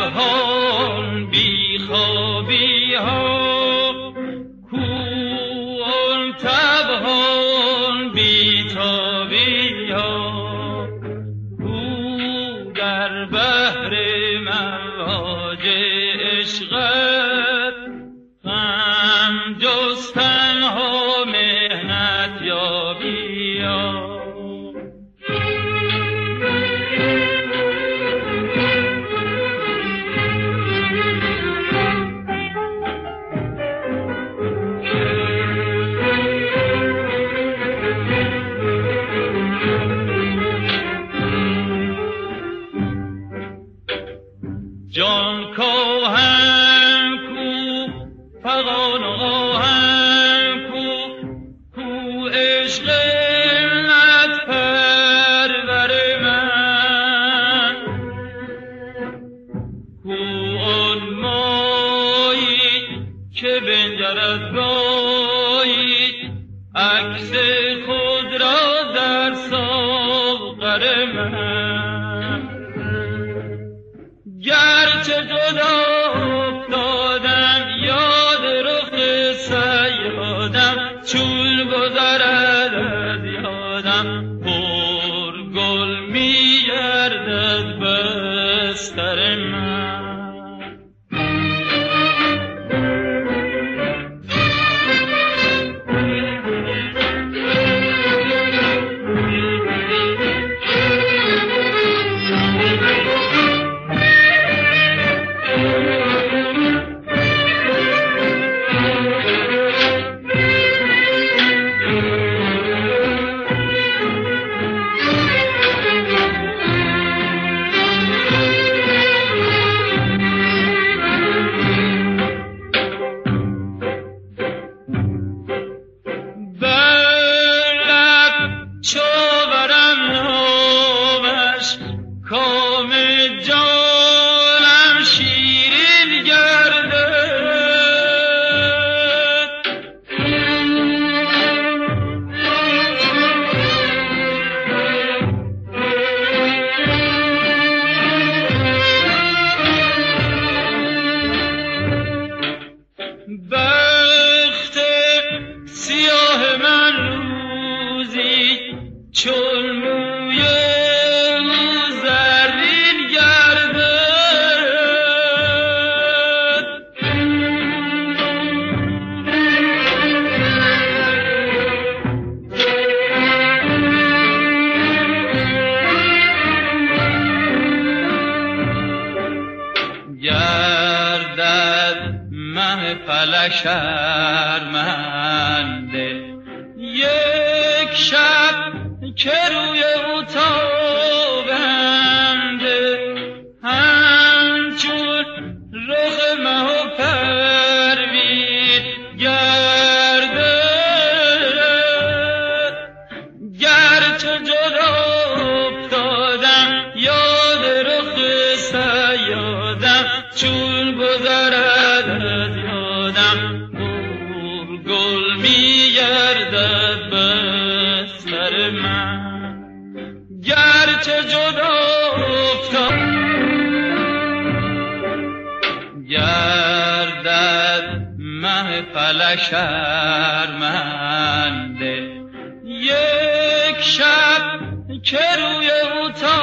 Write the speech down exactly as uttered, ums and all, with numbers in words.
جهان بی خوابی ها، کو آن تبهان بی تابی ها، کو در بحر مواج عشقت غم جستن ها مهنت یابی ها. جان کاهن کو فغان آهن کو، کو عشق علت پرور من، کو آن مایی که بنگرد گاهی عکس خود را در ساغر من. گرچه جدا افتادم یاد رخ سیادم، چون گذرد از یادم پر گل می گردد بستر من. بخت سیاه من روزی چون موی او زرین گردد، گردد مه فلک شرمنده یک شب که روی او تابنده، همچون رخ مه و پروین گردد. گرچه جدا افتادم یاد رخ سیادم، چون گذرد از یادم پر گل می گردد بستر من. گرچه جدا افتادم گردد مه فلک شرمنده یک شب که روی او